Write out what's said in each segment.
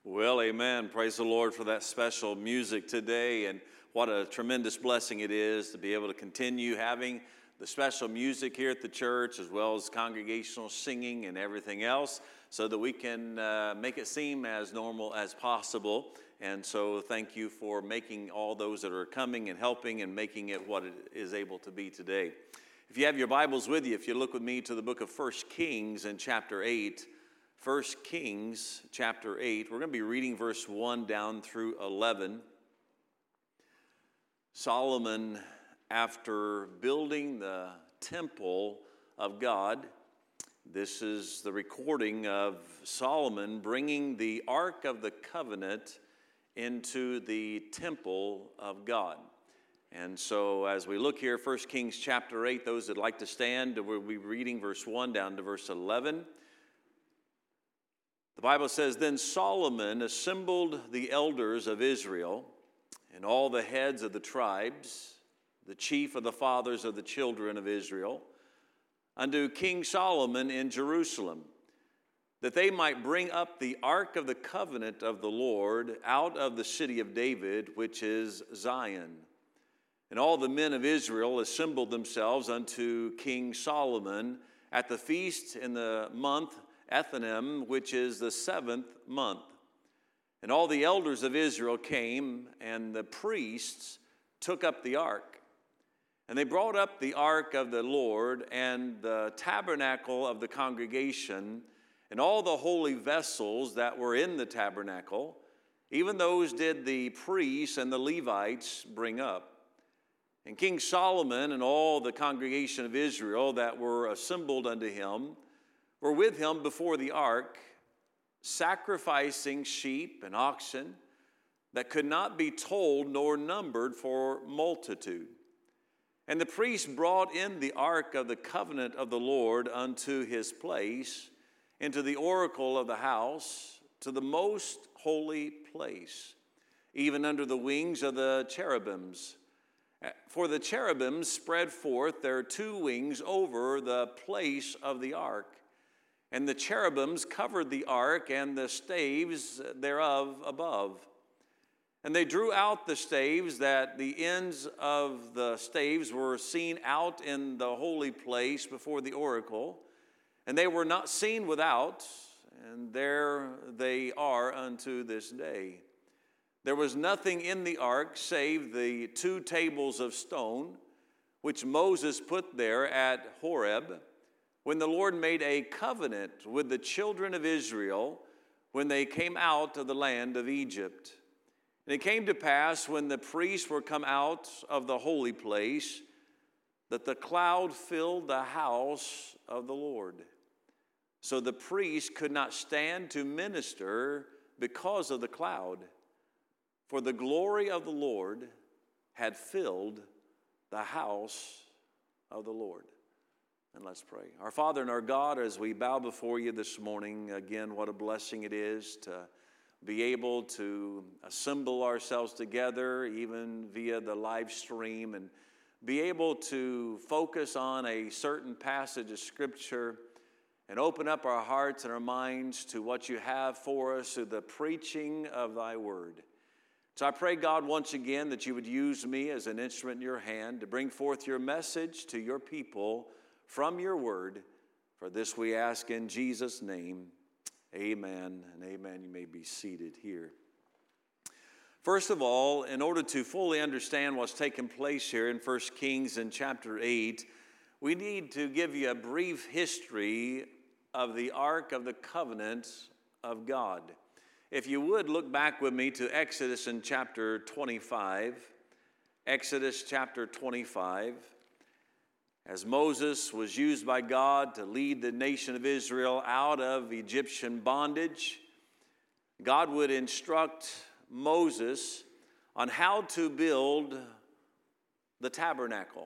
Well, amen. Praise the Lord for that special music today, and what a tremendous blessing it is to be able to continue having the special music here at the church, as well as congregational singing and everything else, so that we can make it seem as normal as possible. And so thank you for making all those that are coming and helping and making it what it is able to be today. If you have your Bibles with you, if you look with me to the book of 1 Kings in chapter 8, 1 Kings chapter 8, we're going to be reading verse 1 down through 11. Solomon, after building the temple of God, this is the recording of Solomon bringing the Ark of the Covenant into the temple of God. And so as we look here, 1 Kings chapter 8, those that like to stand, we'll be reading verse 1 down to verse 11. The Bible says, "Then Solomon assembled the elders of Israel and all the heads of the tribes, the chief of the fathers of the children of Israel, unto King Solomon in Jerusalem, that they might bring up the ark of the covenant of the Lord out of the city of David, which is Zion. And all the men of Israel assembled themselves unto King Solomon at the feast in the month Ethanim, which is the 7th month. And all the elders of Israel came, and the priests took up the ark. And they brought up the ark of the Lord and the tabernacle of the congregation, and all the holy vessels that were in the tabernacle, even those did the priests and the Levites bring up. And King Solomon and all the congregation of Israel that were assembled unto him were with him before the ark, sacrificing sheep and oxen that could not be told nor numbered for multitude. And the priests brought in the ark of the covenant of the Lord unto his place, into the oracle of the house, to the most holy place, even under the wings of the cherubims. For the cherubims spread forth their two wings over the place of the ark. And the cherubims covered the ark and the staves thereof above. And they drew out the staves, that the ends of the staves were seen out in the holy place before the oracle. And they were not seen without, and there they are unto this day. There was nothing in the ark save the two tables of stone, which Moses put there at Horeb, when the Lord made a covenant with the children of Israel when they came out of the land of Egypt. And it came to pass, when the priests were come out of the holy place, that the cloud filled the house of the Lord. So the priests could not stand to minister because of the cloud, for the glory of the Lord had filled the house of the Lord." And let's pray. Our Father and our God, as we bow before you this morning, again, what a blessing it is to be able to assemble ourselves together, even via the live stream, and be able to focus on a certain passage of Scripture and open up our hearts and our minds to what you have for us through the preaching of thy word. So I pray, God, once again, that you would use me as an instrument in your hand to bring forth your message to your people from your word. For this we ask in Jesus' name. Amen and amen. You may be seated here. First of all, in order to fully understand what's taking place here in 1 Kings in chapter 8, we need to give you a brief history of the Ark of the Covenant of God. If you would, look back with me to Exodus in chapter 25. Exodus chapter 25. As Moses was used by God to lead the nation of Israel out of Egyptian bondage, God would instruct Moses on how to build the tabernacle.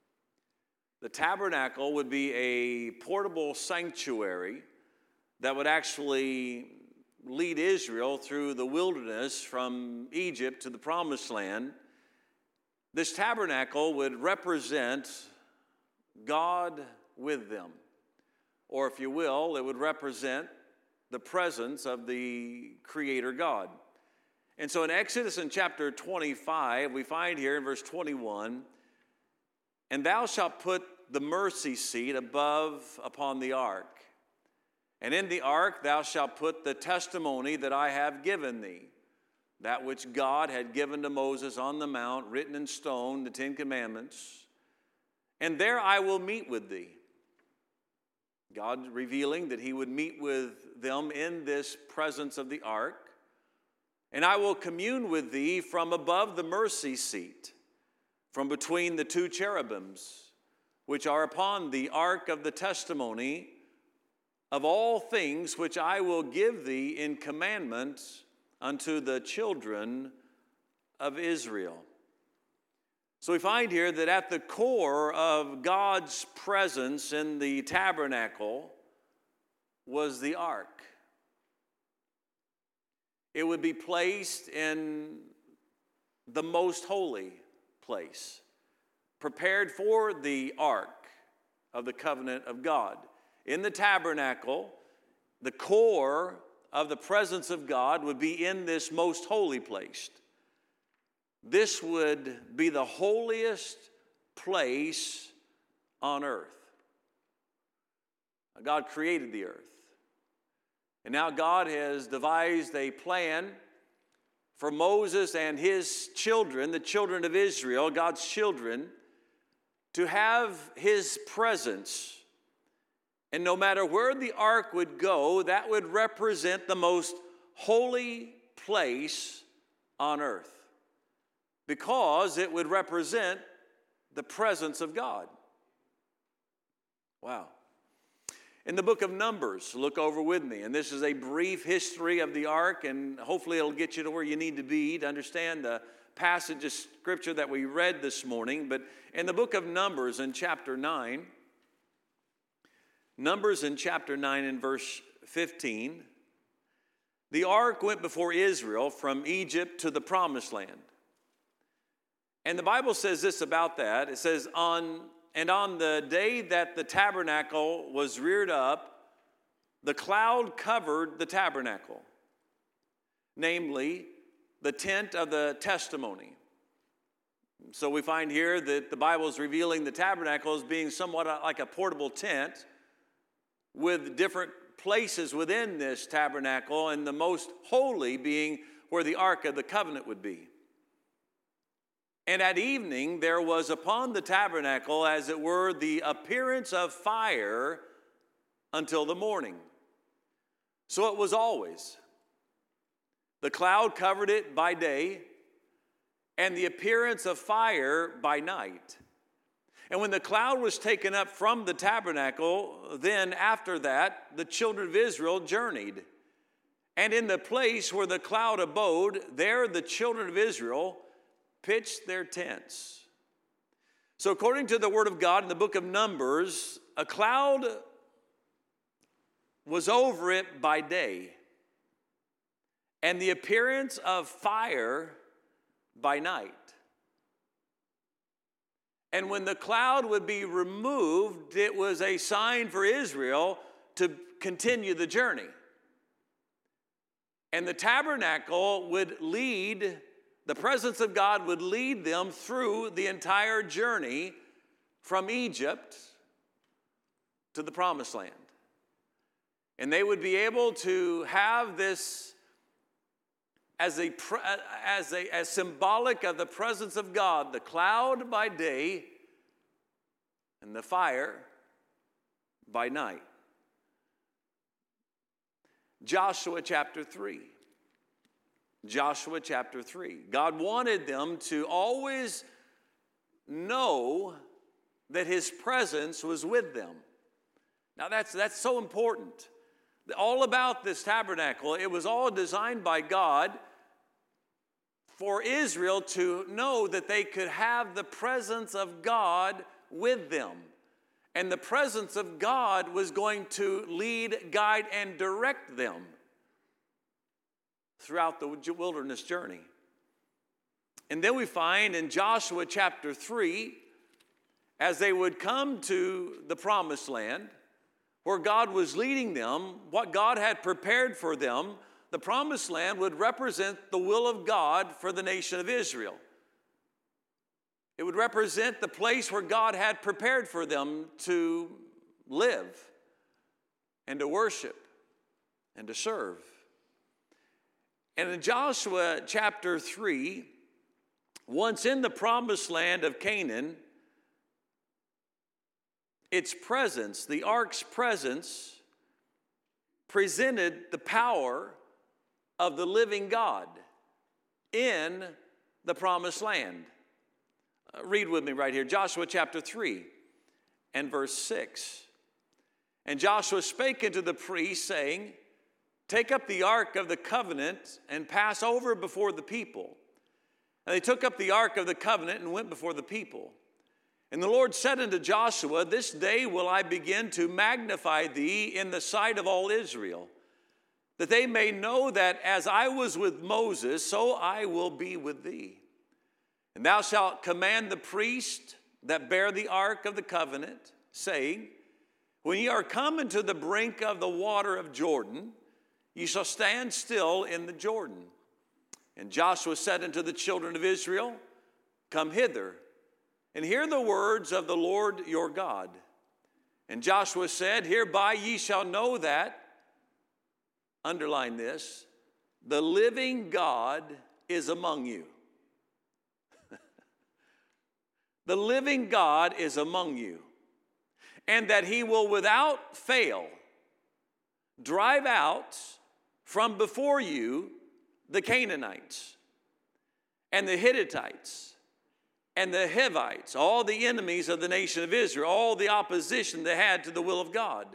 The tabernacle would be a portable sanctuary that would actually lead Israel through the wilderness from Egypt to the Promised Land. This tabernacle would represent God with them. Or if you will, it would represent the presence of the Creator God. And so in Exodus in chapter 25, we find here in verse 21, "And thou shalt put the mercy seat above upon the ark. And in the ark thou shalt put the testimony that I have given thee, that which God had given to Moses on the mount, written in stone, the 10 Commandments. And there I will meet with thee." God revealing that he would meet with them in this presence of the ark. "And I will commune with thee from above the mercy seat, from between the 2 cherubims, which are upon the ark of the testimony of all things which I will give thee in commandment unto the children of Israel." So we find here that at the core of God's presence in the tabernacle was the ark. It would be placed in the most holy place, prepared for the ark of the covenant of God. In the tabernacle, the core of the presence of God would be in this most holy place. This would be the holiest place on earth. God created the earth. And now God has devised a plan for Moses and his children, the children of Israel, God's children, to have his presence. And no matter where the ark would go, that would represent the most holy place on earth, because it would represent the presence of God. Wow. In the book of Numbers, look over with me, and this is a brief history of the ark, and hopefully it'll get you to where you need to be to understand the passage of Scripture that we read this morning. But in the book of Numbers in chapter 9, Numbers in chapter 9 and verse 15, the ark went before Israel from Egypt to the promised land. And the Bible says this about that. It says, on the day that the tabernacle was reared up, the cloud covered the tabernacle, namely the tent of the testimony. So we find here that the Bible is revealing the tabernacle as being somewhat like a portable tent with different places within this tabernacle, and the most holy being where the Ark of the Covenant would be. And at evening there was upon the tabernacle, as it were, the appearance of fire until the morning. So it was always. The cloud covered it by day, and the appearance of fire by night. And when the cloud was taken up from the tabernacle, then after that, the children of Israel journeyed. And in the place where the cloud abode, there the children of Israel pitched their tents. So according to the word of God in the book of Numbers, a cloud was over it by day, and the appearance of fire by night. And when the cloud would be removed, it was a sign for Israel to continue the journey. And the tabernacle would lead, the presence of God would lead them through the entire journey from Egypt to the Promised Land. And they would be able to have this as symbolic of the presence of God, the cloud by day and the fire by night. Joshua chapter 3. Joshua chapter 3. God wanted them to always know that his presence was with them. Now that's so important. All about this tabernacle, it was all designed by God for Israel to know that they could have the presence of God with them. And the presence of God was going to lead, guide, and direct them throughout the wilderness journey. And then we find in Joshua chapter 3, as they would come to the Promised Land, where God was leading them, what God had prepared for them, the promised land would represent the will of God for the nation of Israel. It would represent the place where God had prepared for them to live and to worship and to serve. And in Joshua chapter 3, once in the promised land of Canaan, its presence, the ark's presence, presented the power of the living God in the promised land. Read with me right here, Joshua chapter 3 and verse 6. And Joshua spake unto the priests, saying, Take up the ark of the covenant and pass over before the people. And they took up the ark of the covenant and went before the people. And the Lord said unto Joshua, This day will I begin to magnify thee in the sight of all Israel, that they may know that as I was with Moses, so I will be with thee. And thou shalt command the priest that bear the ark of the covenant, saying, When ye are come into the brink of the water of Jordan, ye shall stand still in the Jordan. And Joshua said unto the children of Israel, Come hither, and hear the words of the Lord your God. And Joshua said, Hereby ye shall know that, underline this, the living God is among you. The living God is among you, and that he will without fail drive out from before you the Canaanites and the Hittites and the Hivites, all the enemies of the nation of Israel, all the opposition they had to the will of God,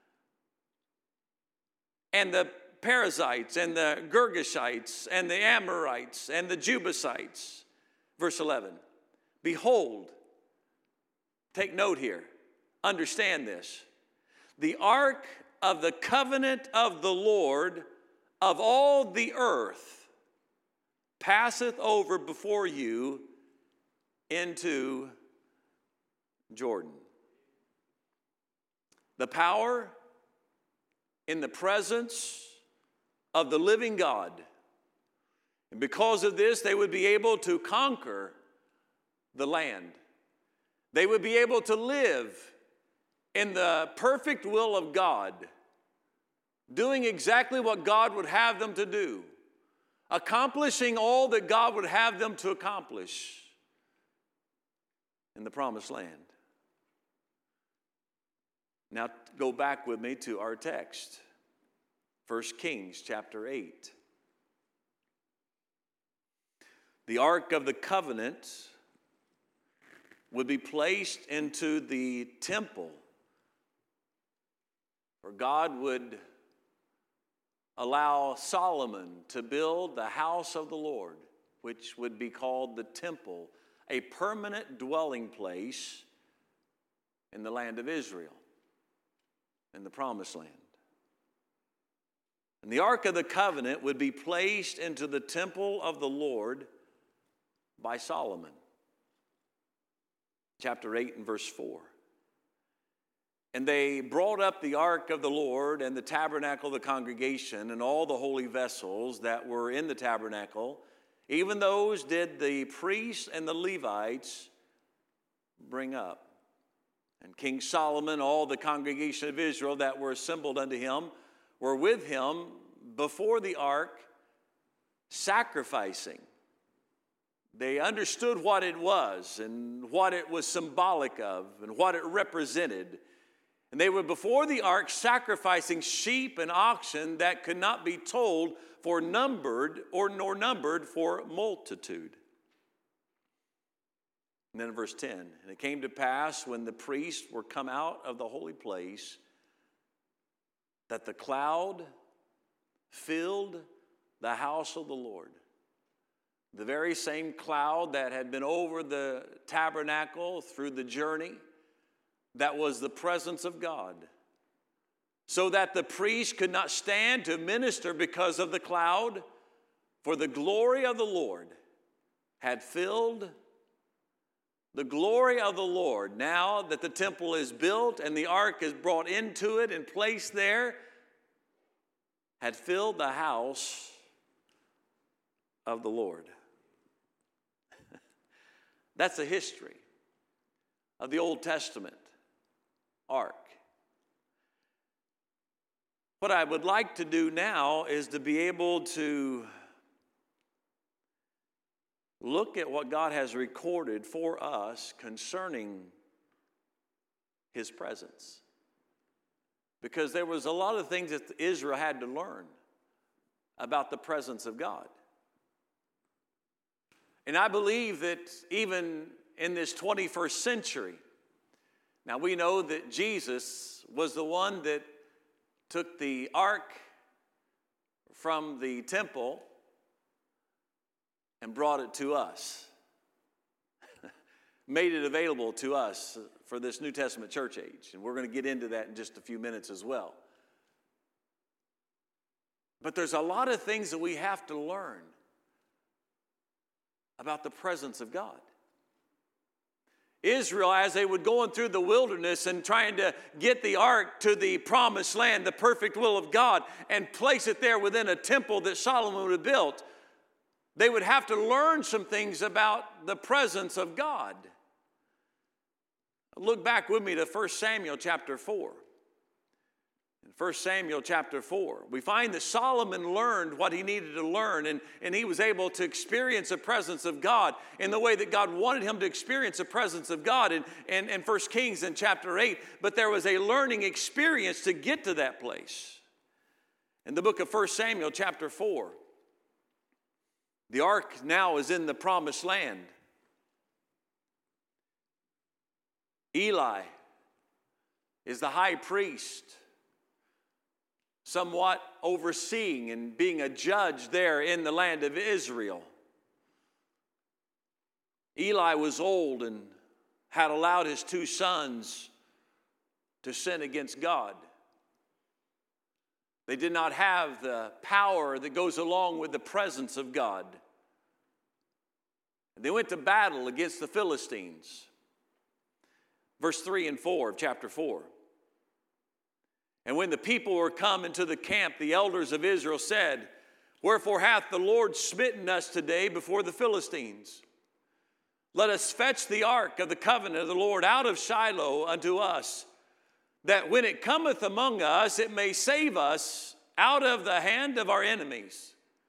and the Perizzites and the Girgashites and the Amorites and the Jebusites. Verse 11, Behold, take note here, understand this, the ark of the covenant of the Lord of all the earth passeth over before you into Jordan. The power in the presence of the living God. And because of this, they would be able to conquer the land. They would be able to live in the perfect will of God, doing exactly what God would have them to do, accomplishing all that God would have them to accomplish in the promised land. Now go back with me to our text, 1 Kings chapter 8. The Ark of the Covenant would be placed into the temple, where God would allow Solomon to build the house of the Lord, which would be called the temple, a permanent dwelling place in the land of Israel, in the promised land. And the Ark of the Covenant would be placed into the temple of the Lord by Solomon. Chapter 8 and verse 4. And they brought up the ark of the Lord and the tabernacle of the congregation and all the holy vessels that were in the tabernacle. Even those did the priests and the Levites bring up. And King Solomon, all the congregation of Israel that were assembled unto him, were with him before the ark, sacrificing. They understood what it was and what it was symbolic of and what it represented. And they were before the ark sacrificing sheep and oxen that could not be told for numbered or nor numbered for multitude. And then in verse 10, and it came to pass when the priests were come out of the holy place that the cloud filled the house of the Lord. The very same cloud that had been over the tabernacle through the journey, that was the presence of God. So that the priest could not stand to minister because of the cloud, for the glory of the Lord had filled The glory of the Lord, now that the temple is built and the ark is brought into it and placed there, had filled the house of the Lord. That's the history of the Old Testament ark. What I would like to do now is to be able to look at what God has recorded for us concerning His presence. Because there was a lot of things that Israel had to learn about the presence of God. And I believe that even in this 21st century, now we know that Jesus was the one that took the ark from the temple and brought it to us, made it available to us for this New Testament church age. And we're going to get into that in just a few minutes as well. But there's a lot of things that we have to learn about the presence of God. Israel, as they were going through the wilderness and trying to get the ark to the promised land, the perfect will of God, and place it there within a temple that Solomon would have built, they would have to learn some things about the presence of God. Look back with me to 1 Samuel chapter 4. In 1 Samuel chapter 4, we find that Solomon learned what he needed to learn, and he was able to experience the presence of God in the way that God wanted him to experience the presence of God in 1 Kings in chapter 8. But there was a learning experience to get to that place. In the book of 1 Samuel chapter 4, the ark now is in the promised land. Eli is the high priest, somewhat overseeing and being a judge there in the land of Israel. Eli was old and had allowed his two sons to sin against God. They did not have the power that goes along with the presence of God. They went to battle against the Philistines. Verse 3 and 4 of chapter 4. And when the people were come into the camp, the elders of Israel said, Wherefore hath the Lord smitten us today before the Philistines? Let us fetch the ark of the covenant of the Lord out of Shiloh unto us, that when it cometh among us, it may save us out of the hand of our enemies.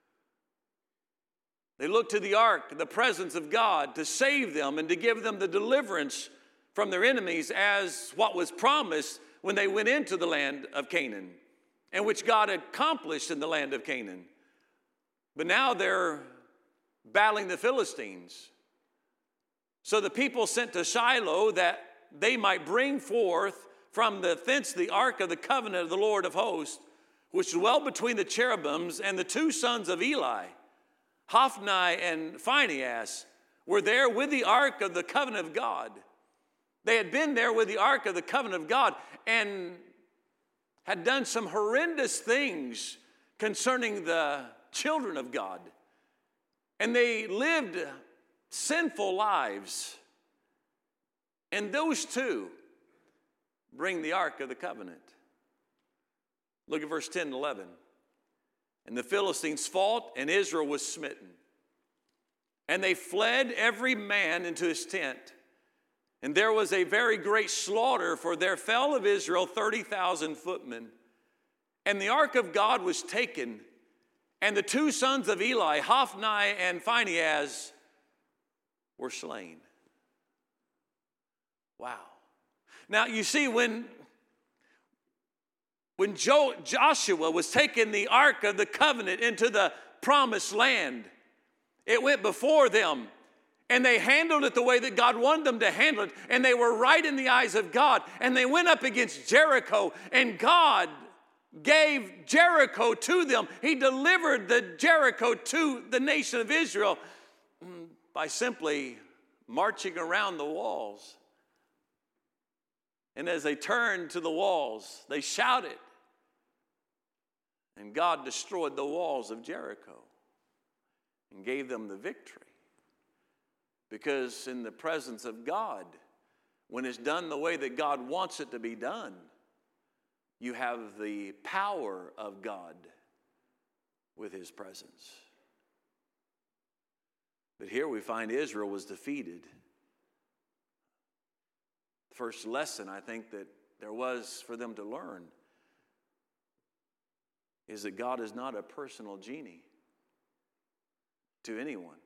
They looked to the ark, the presence of God, to save them and to give them the deliverance from their enemies as what was promised when they went into the land of Canaan, and which God accomplished in the land of Canaan. But now they're battling the Philistines. So the people sent to Shiloh that they might bring forth from thence the ark of the covenant of the Lord of hosts, which dwelt between the cherubims, and the two sons of Eli, Hophni and Phinehas, were there with the ark of the covenant of God. They had been there with the ark of the covenant of God and had done some horrendous things concerning the children of God. And they lived sinful lives. And those two bring the ark of the covenant. Look at verse 10 and 11. And the Philistines fought, and Israel was smitten. And they fled every man into his tent. And there was a very great slaughter, for there fell of Israel 30,000 footmen. And the ark of God was taken, and the two sons of Eli, Hophni and Phinehas, were slain. Wow. Now, you see, when Joshua was taking the ark of the covenant into the promised land, it went before them. And they handled it the way that God wanted them to handle it. And they were right in the eyes of God. And they went up against Jericho. And God gave Jericho to them. He delivered the Jericho to the nation of Israel by simply marching around the walls. And as they turned to the walls, they shouted. And God destroyed the walls of Jericho and gave them the victory. Because in the presence of God, when it's done the way that God wants it to be done, you have the power of God with his presence. But here we find Israel was defeated. The first lesson I think that there was for them to learn is that God is not a personal genie to anyone.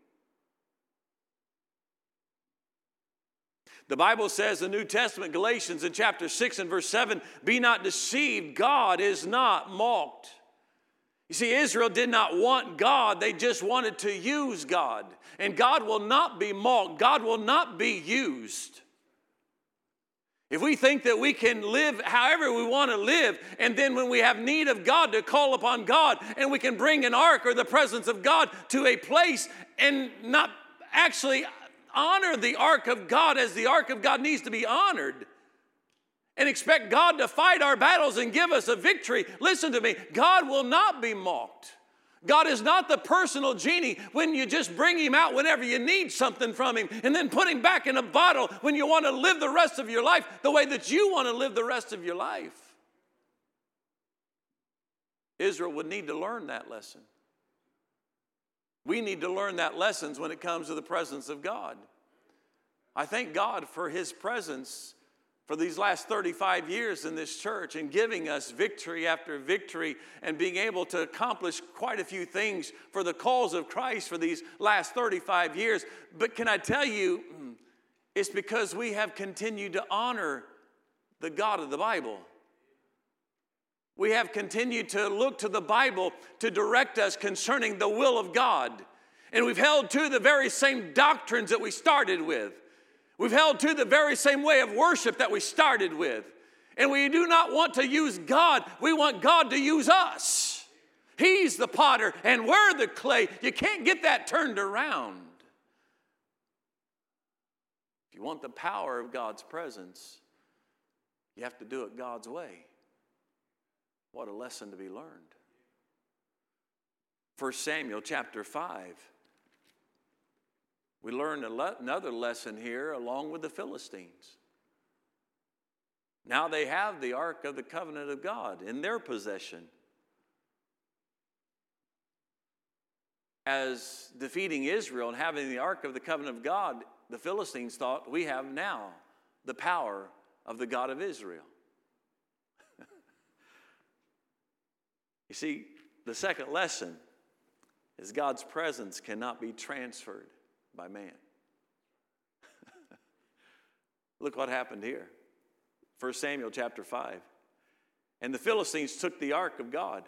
The Bible says in the New Testament, Galatians in chapter 6 and verse 7, be not deceived, God is not mocked. You see, Israel did not want God, they just wanted to use God. And God will not be mocked, God will not be used. If we think that we can live however we want to live, and then when we have need of God to call upon God, and we can bring an ark or the presence of God to a place and not actually honor the ark of God as the ark of God needs to be honored, and expect God to fight our battles and give us a victory, listen to me, God will not be mocked. God is not the personal genie when you just bring him out whenever you need something from him and then put him back in a bottle when you want to live the rest of your life the way that you want to live the rest of your life. Israel would need to learn that lesson. We need to learn that lesson when it comes to the presence of God. I thank God for his presence for these last 35 years in this church and giving us victory after victory and being able to accomplish quite a few things for the cause of Christ for these last 35 years. But can I tell you, it's because we have continued to honor the God of the Bible. We have continued to look to the Bible to direct us concerning the will of God. And we've held to the very same doctrines that we started with. We've held to the very same way of worship that we started with. And we do not want to use God. We want God to use us. He's the potter and we're the clay. You can't get that turned around. If you want the power of God's presence, you have to do it God's way. What a lesson to be learned. 1 Samuel chapter 5. We learned another lesson here along with the Philistines. Now they have the Ark of the Covenant of God in their possession. As defeating Israel and having the Ark of the Covenant of God, the Philistines thought, we have now the power of the God of Israel. You see, the second lesson is God's presence cannot be transferred by man. Look what happened here. 1 Samuel chapter 5. And the Philistines took the ark of God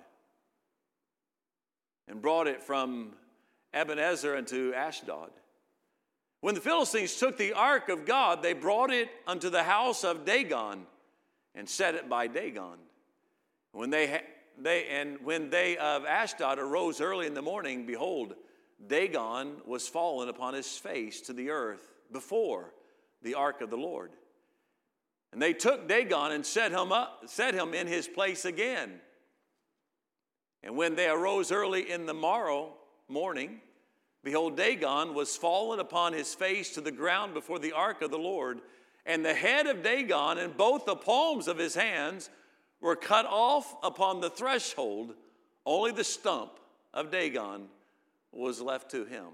and brought it from Ebenezer unto Ashdod. When the Philistines took the ark of God, they brought it unto the house of Dagon and set it by Dagon. When they of Ashdod arose early in the morning, behold, Dagon was fallen upon his face to the earth before the ark of the Lord. And they took Dagon and set him in his place again. And when they arose early in the morning, behold, Dagon was fallen upon his face to the ground before the ark of the Lord. And the head of Dagon and both the palms of his hands were cut off upon the threshold. Only the stump of Dagon was left to him.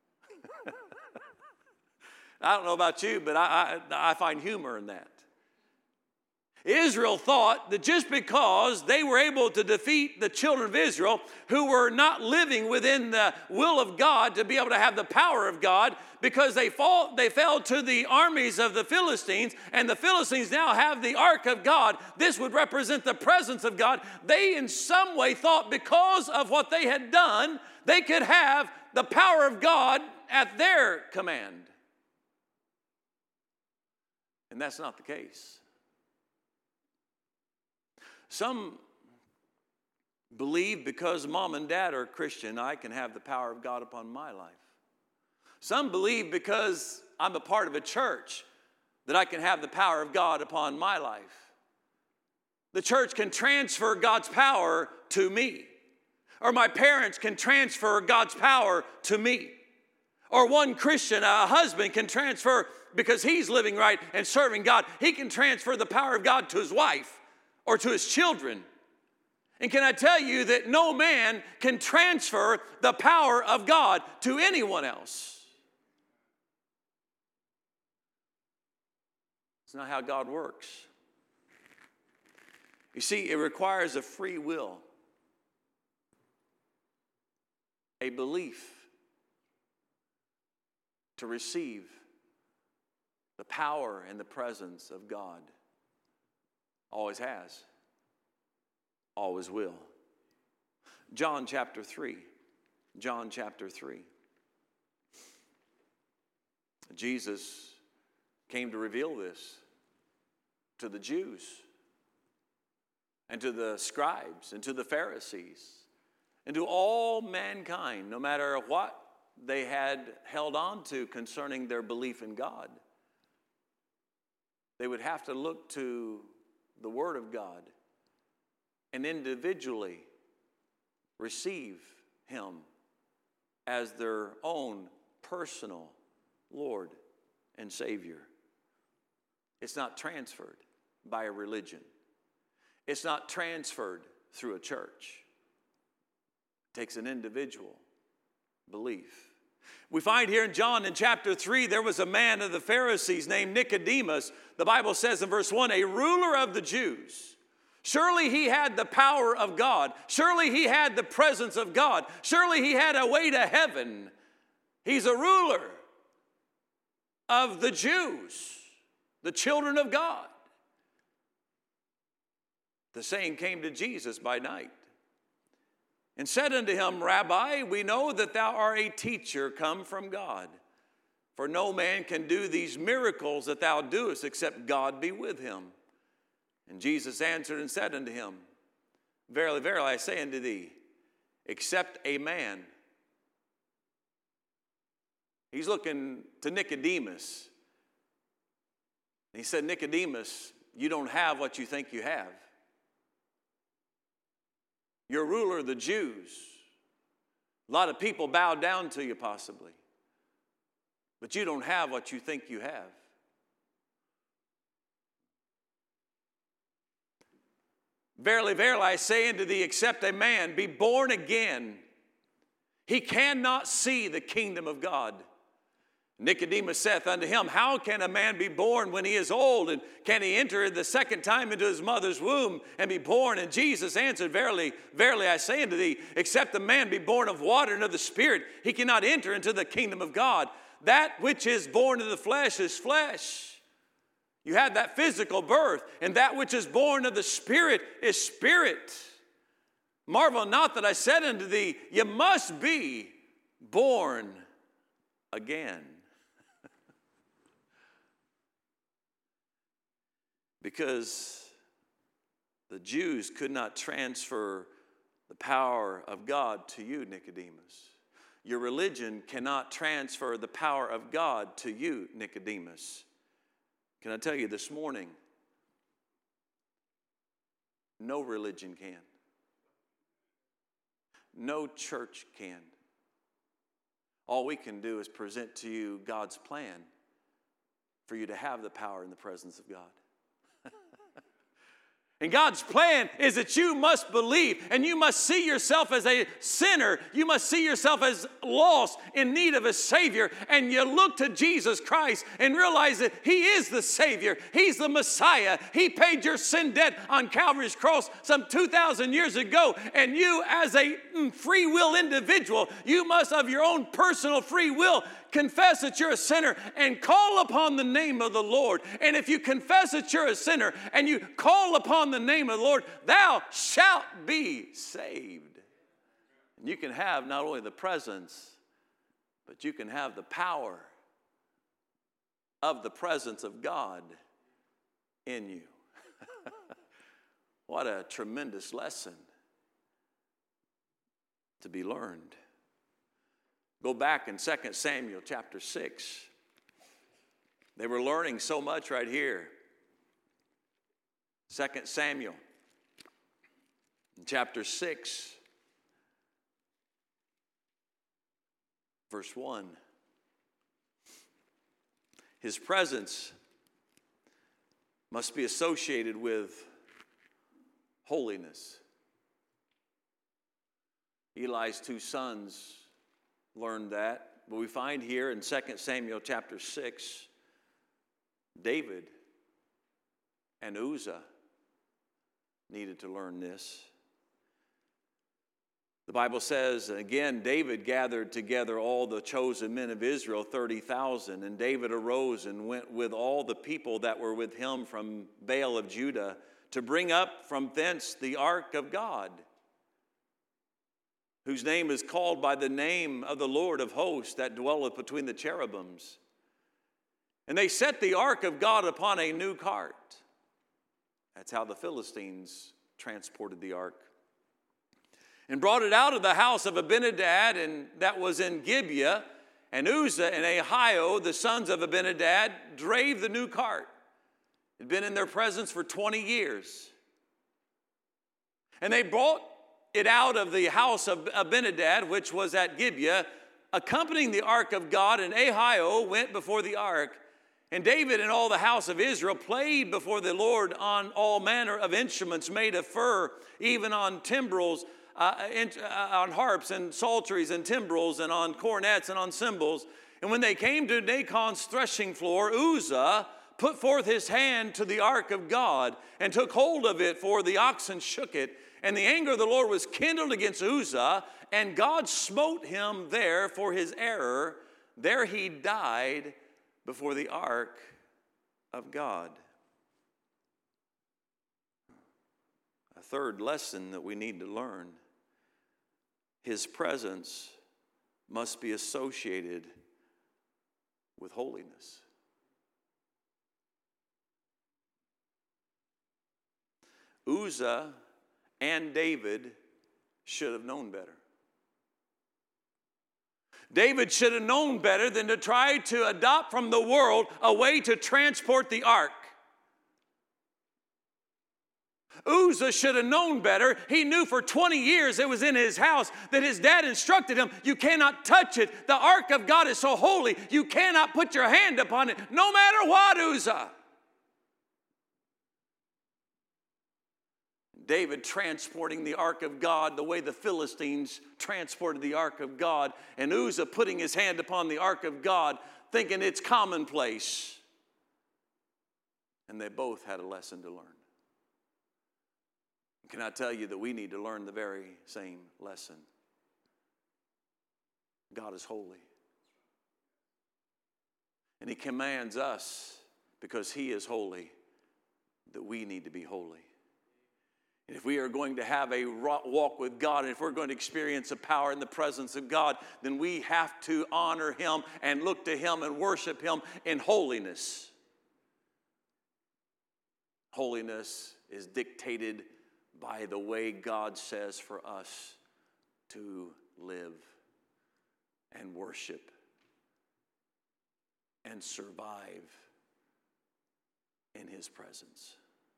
I don't know about you, but I find humor in that. Israel thought that just because they were able to defeat the children of Israel who were not living within the will of God to be able to have the power of God, because they fell to the armies of the Philistines, and the Philistines now have the ark of God, this would represent the presence of God. They in some way thought because of what they had done, they could have the power of God at their command. And that's not the case. Some believe because mom and dad are Christian, I can have the power of God upon my life. Some believe because I'm a part of a church that I can have the power of God upon my life. The church can transfer God's power to me. Or my parents can transfer God's power to me. Or one Christian, a husband, can transfer, because he's living right and serving God, he can transfer the power of God to his wife or to his children. And can I tell you that no man can transfer the power of God to anyone else? It's not how God works. You see, it requires a free will, a belief to receive the power and the presence of God. Always has, always will. John chapter 3. John chapter 3. Jesus came to reveal this to the Jews and to the scribes and to the Pharisees and to all mankind, no matter what they had held on to concerning their belief in God. They would have to look to the Word of God and individually receive Him as their own personal Lord and Savior. It's not transferred by a religion. It's not transferred through a church. It takes an individual belief. We find here in John in chapter 3, there was a man of the Pharisees named Nicodemus. The Bible says in verse 1, a ruler of the Jews. Surely he had the power of God. Surely he had the presence of God. Surely he had a way to heaven. He's a ruler of the Jews, the children of God. The saying came to Jesus by night and said unto him, Rabbi, we know that thou art a teacher come from God. For no man can do these miracles that thou doest except God be with him. And Jesus answered and said unto him, Verily, verily, I say unto thee, except a man. He's looking to Nicodemus. He said, Nicodemus, you don't have what you think you have. You're a ruler of the Jews. A lot of people bow down to you possibly. But you don't have what you think you have. Verily, verily, I say unto thee, except a man be born again, he cannot see the kingdom of God. Nicodemus saith unto him, how can a man be born when he is old? And can he enter the second time into his mother's womb and be born? And Jesus answered, Verily, verily, I say unto thee, except a man be born of water and of the Spirit, he cannot enter into the kingdom of God. That which is born of the flesh is flesh. You had that physical birth, and that which is born of the Spirit is spirit. Marvel not that I said unto thee, you must be born again. Because the Jews could not transfer the power of God to you, Nicodemus. Your religion cannot transfer the power of God to you, Nicodemus. Can I tell you this morning, no religion can. No church can. All we can do is present to you God's plan for you to have the power and the presence of God. And God's plan is that you must believe and you must see yourself as a sinner. You must see yourself as lost, in need of a Savior. And you look to Jesus Christ and realize that He is the Savior. He's the Messiah. He paid your sin debt on Calvary's cross some 2,000 years ago. And you, as a free will individual, you must, of your own personal free will, confess that you're a sinner and call upon the name of the Lord. And if you confess that you're a sinner and you call upon the name of the Lord, thou shalt be saved. And you can have not only the presence, but you can have the power of the presence of God in you. What a tremendous lesson to be learned. Go back in 2 Samuel chapter 6. They were learning so much right here. 2 Samuel chapter 6, verse 1. His presence must be associated with holiness. Eli's two sons learned that. But we find here in 2 Samuel chapter 6, David and Uzzah needed to learn this. The Bible says, again, David gathered together all the chosen men of Israel, 30,000. And David arose and went with all the people that were with him from Baal of Judah to bring up from thence the ark of God, whose name is called by the name of the Lord of hosts that dwelleth between the cherubims. And they set the ark of God upon a new cart. That's how the Philistines transported the ark. And brought it out of the house of Abinadab, and that was in Gibeah. And Uzzah and Ahio, the sons of Abinadab, drave the new cart. It had been in their presence for 20 years. And they brought it out of the house of Abinadab, which was at Gibeah, accompanying the ark of God, and Ahio went before the ark. And David and all the house of Israel played before the Lord on all manner of instruments made of fir, even on timbrels, on harps and psalteries and timbrels, and on cornets and on cymbals. And when they came to Nacon's threshing floor, Uzzah put forth his hand to the ark of God and took hold of it, for the oxen shook it. And the anger of the Lord was kindled against Uzzah, and God smote him there for his error. There he died before the ark of God. A third lesson that we need to learn: His presence must be associated with holiness. Uzzah and David should have known better. David should have known better than to try to adopt from the world a way to transport the ark. Uzzah should have known better. He knew for 20 years it was in his house that his dad instructed him, you cannot touch it. The ark of God is so holy, you cannot put your hand upon it, no matter what, Uzzah. David transporting the ark of God the way the Philistines transported the ark of God, and Uzzah putting his hand upon the ark of God, thinking it's commonplace. And they both had a lesson to learn. Can I tell you that we need to learn the very same lesson? God is holy. And He commands us, because He is holy, that we need to be holy. And if we are going to have a walk with God, and if we're going to experience the power and the presence of God, then we have to honor Him and look to Him and worship Him in holiness. Holiness is dictated by the way God says for us to live and worship and survive in His presence.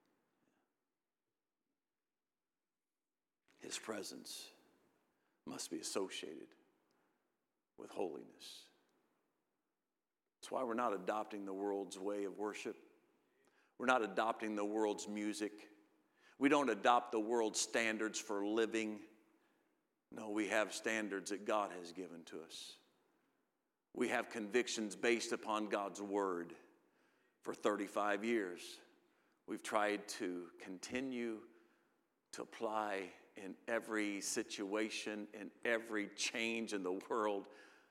His presence must be associated with holiness. That's why we're not adopting the world's way of worship. We're not adopting the world's music. We don't adopt the world's standards for living. No, we have standards that God has given to us. We have convictions based upon God's word. For 35 years, we've tried to continue to apply in every situation, in every change in the world,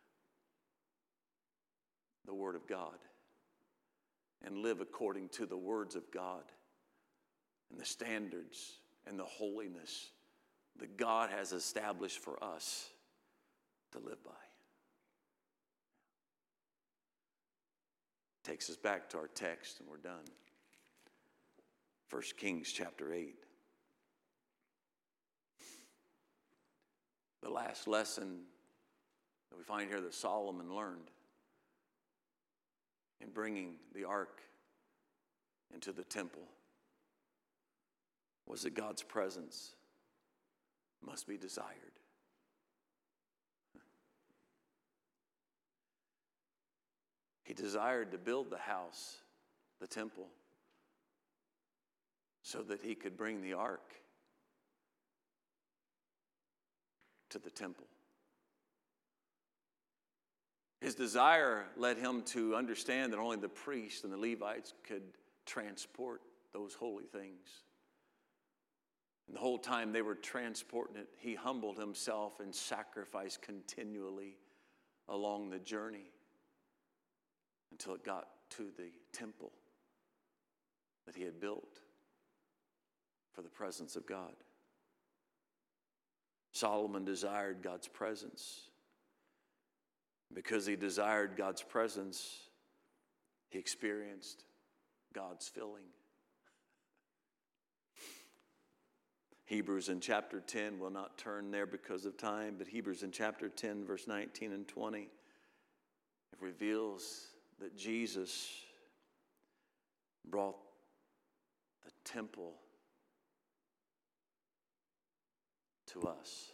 the Word of God, and live according to the words of God and the standards and the holiness that God has established for us to live by. Takes us back to our text, and we're done. 1 Kings chapter 8. The last lesson that we find here that Solomon learned in bringing the ark into the temple was that God's presence must be desired. He desired to build the house, the temple, so that he could bring the ark to the temple. His desire led him to understand that only the priests and the Levites could transport those holy things. And the whole time they were transporting it, he humbled himself and sacrificed continually along the journey until it got to the temple that he had built for the presence of God. Solomon desired God's presence. Because he desired God's presence, he experienced God's filling. Hebrews in chapter 10, we'll not turn there because of time, but Hebrews in chapter 10, verse 19 and 20, it reveals that Jesus brought the temple to us.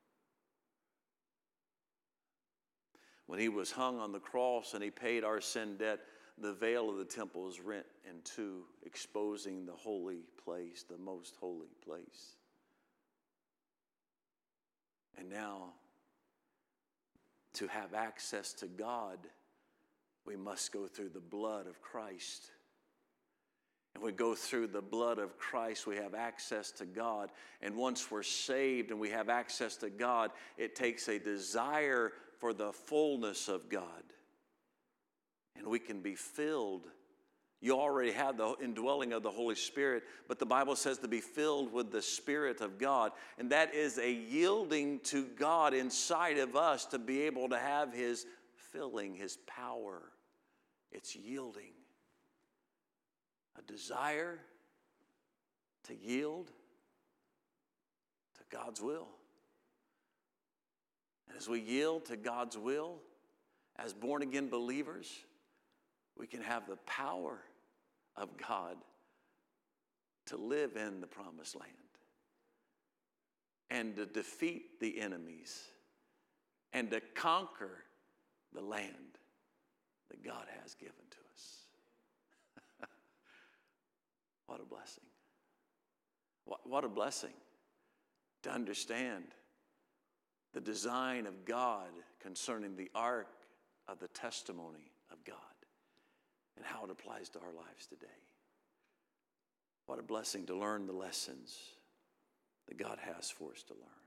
When he was hung on the cross and he paid our sin debt, the veil of the temple was rent in two, exposing the holy place, the most holy place. And now, to have access to God, we must go through the blood of Christ. And we go through the blood of Christ, we have access to God. And once we're saved and we have access to God, it takes a desire for the fullness of God. And we can be filled. You already have the indwelling of the Holy Spirit, but the Bible says to be filled with the Spirit of God. And that is a yielding to God inside of us to be able to have His filling, His power. It's yielding. A desire to yield to God's will. And as we yield to God's will, as born-again believers, we can have the power of God to live in the promised land and to defeat the enemies and to conquer the land that God has given to us. What a blessing. What a blessing to understand the design of God concerning the ark of the testimony of God and how it applies to our lives today. What a blessing to learn the lessons that God has for us to learn.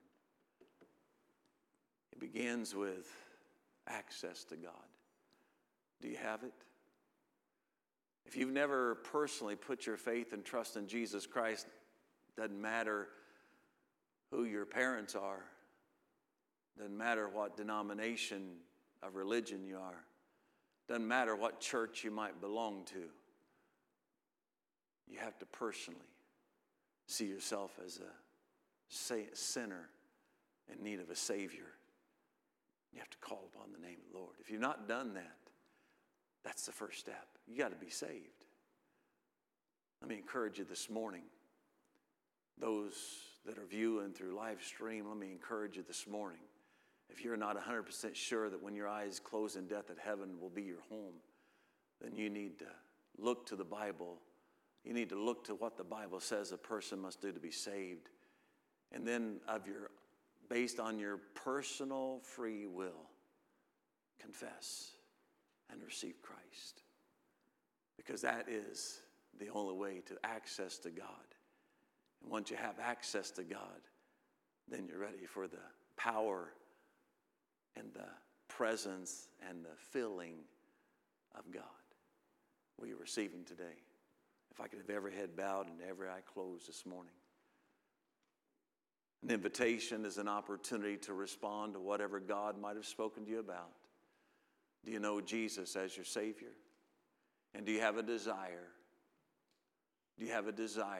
It begins with access to God. Do you have it? If you've never personally put your faith and trust in Jesus Christ, doesn't matter who your parents are, doesn't matter what denomination of religion you are, doesn't matter what church you might belong to, you have to personally see yourself as a sinner in need of a Savior. You have to call upon the name of the Lord. If you've not done that, that's the first step. You got to be saved. Let me encourage you this morning. Those that are viewing through live stream, let me encourage you this morning. If you're not 100% sure that when your eyes close in death that heaven will be your home, then you need to look to the Bible. You need to look to what the Bible says a person must do to be saved. And then based on your personal free will, confess and receive Christ. Because that is the only way to access to God. And once you have access to God, then you're ready for the power and the presence and the filling of God. Will you receive Him today? If I could have every head bowed and every eye closed this morning. An invitation is an opportunity to respond to whatever God might have spoken to you about. Do you know Jesus as your Savior? And do you have a desire? Do you have a desire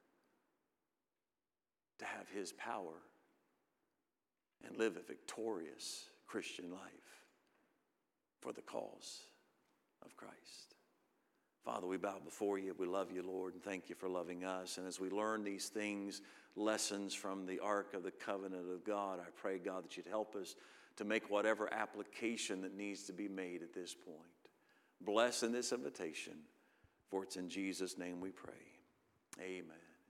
to have His power and live a victorious Christian life for the cause of Christ? Father, we bow before you. We love you, Lord, and thank you for loving us. And as we learn these things, lessons from the Ark of the Covenant of God, I pray, God, that you'd help us to make whatever application that needs to be made at this point. bless in this invitation. For it's in Jesus' name we pray. Amen.